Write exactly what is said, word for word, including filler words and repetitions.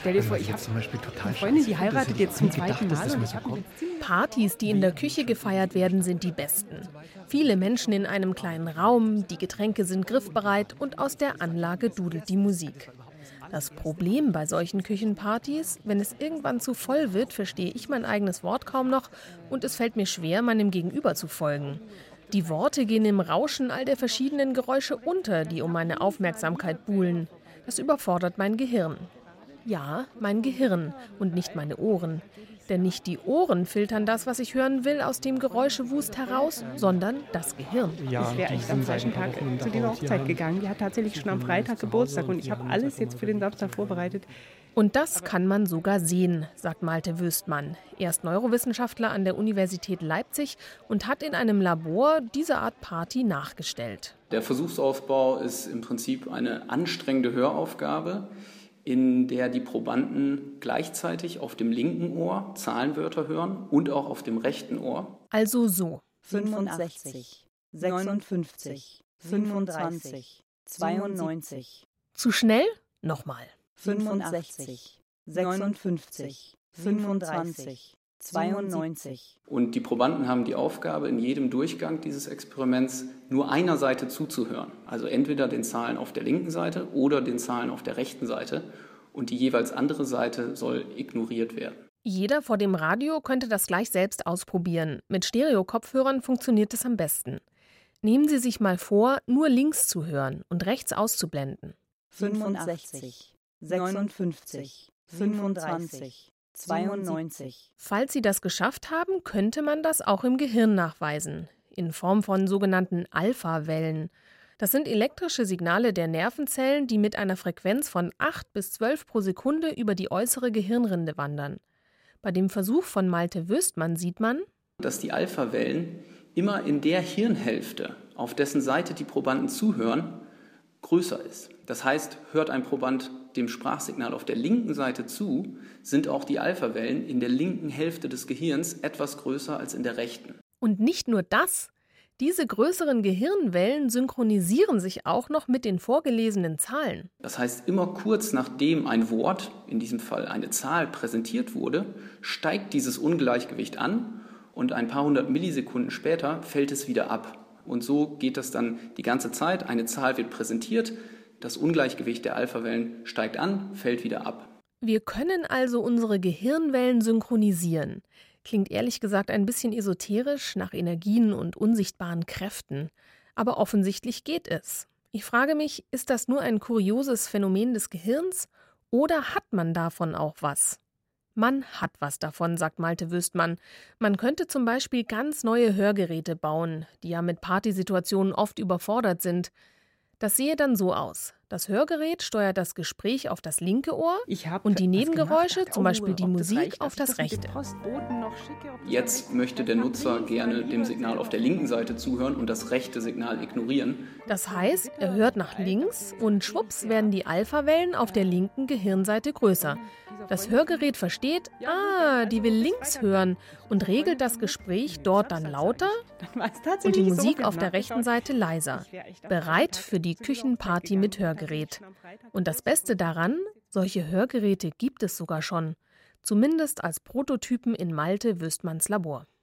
Stell dir vor, ich habe eine Freundin, die heiratet jetzt zum zweiten Mal. Und ich hab Partys, die in der Küche gefeiert werden, sind die besten. Viele Menschen in einem kleinen Raum, die Getränke sind griffbereit und aus der Anlage dudelt die Musik. Das Problem bei solchen Küchenpartys, wenn es irgendwann zu voll wird, verstehe ich mein eigenes Wort kaum noch und es fällt mir schwer, meinem Gegenüber zu folgen. Die Worte gehen im Rauschen all der verschiedenen Geräusche unter, die um meine Aufmerksamkeit buhlen. Das überfordert mein Gehirn. Ja, mein Gehirn und nicht meine Ohren. Denn nicht die Ohren filtern das, was ich hören will, aus dem Geräuschewust heraus, sondern das Gehirn. Ich wäre echt am zweiten Tag zu dieser Hochzeit gegangen. Die hat tatsächlich schon am Freitag Geburtstag und ich habe alles jetzt für den Samstag vorbereitet. Und das kann man sogar sehen, sagt Malte Wüstmann. Er ist Neurowissenschaftler an der Universität Leipzig und hat in einem Labor diese Art Party nachgestellt. Der Versuchsaufbau ist im Prinzip eine anstrengende Höraufgabe, in der die Probanden gleichzeitig auf dem linken Ohr Zahlenwörter hören und auch auf dem rechten Ohr. Also so. fünfundsechzig, sechsundfünfzig, fünfundzwanzig, zweiundneunzig. Zu schnell? Nochmal. fünfundachtzig, sechsundfünfzig, fünfundzwanzig, zweiundneunzig. Und die Probanden haben die Aufgabe, in jedem Durchgang dieses Experiments nur einer Seite zuzuhören. Also entweder den Zahlen auf der linken Seite oder den Zahlen auf der rechten Seite. Und die jeweils andere Seite soll ignoriert werden. Jeder vor dem Radio könnte das gleich selbst ausprobieren. Mit Stereo-Kopfhörern funktioniert es am besten. Nehmen Sie sich mal vor, nur links zu hören und rechts auszublenden. fünfundachtzig, sechsundfünfzig, fünfundzwanzig, zweiundneunzig. Falls Sie das geschafft haben, könnte man das auch im Gehirn nachweisen, in Form von sogenannten Alpha-Wellen. Das sind elektrische Signale der Nervenzellen, die mit einer Frequenz von acht bis zwölf pro Sekunde über die äußere Gehirnrinde wandern. Bei dem Versuch von Malte Wüstmann sieht man, dass die Alpha-Wellen immer in der Hirnhälfte, auf dessen Seite die Probanden zuhören, größer ist. Das heißt, hört ein Proband dem Sprachsignal auf der linken Seite zu, sind auch die Alpha-Wellen in der linken Hälfte des Gehirns etwas größer als in der rechten. Und nicht nur das. Diese größeren Gehirnwellen synchronisieren sich auch noch mit den vorgelesenen Zahlen. Das heißt, immer kurz nachdem ein Wort, in diesem Fall eine Zahl, präsentiert wurde, steigt dieses Ungleichgewicht an und ein paar hundert Millisekunden später fällt es wieder ab. Und so geht das dann die ganze Zeit. Eine Zahl wird präsentiert, das Ungleichgewicht der Alpha-Wellen steigt an, fällt wieder ab. Wir können also unsere Gehirnwellen synchronisieren. Klingt ehrlich gesagt ein bisschen esoterisch, nach Energien und unsichtbaren Kräften. Aber offensichtlich geht es. Ich frage mich, ist das nur ein kurioses Phänomen des Gehirns oder hat man davon auch was? Man hat was davon, sagt Malte Wüstmann. Man könnte zum Beispiel ganz neue Hörgeräte bauen, die ja mit Partysituationen oft überfordert sind. Das sehe dann so aus. Das Hörgerät steuert das Gespräch auf das linke Ohr und die Nebengeräusche, zum Beispiel die Musik, auf das rechte. Jetzt möchte der Nutzer gerne dem Signal auf der linken Seite zuhören und das rechte Signal ignorieren. Das heißt, er hört nach links und schwupps werden die Alpha-Wellen auf der linken Gehirnseite größer. Das Hörgerät versteht, ah, die will links hören und regelt das Gespräch dort dann lauter und die Musik auf der rechten Seite leiser. Bereit für die Küchenparty mit Hörgerät. Und das Beste daran, solche Hörgeräte gibt es sogar schon. Zumindest als Prototypen in Malte Wüstmanns Labor.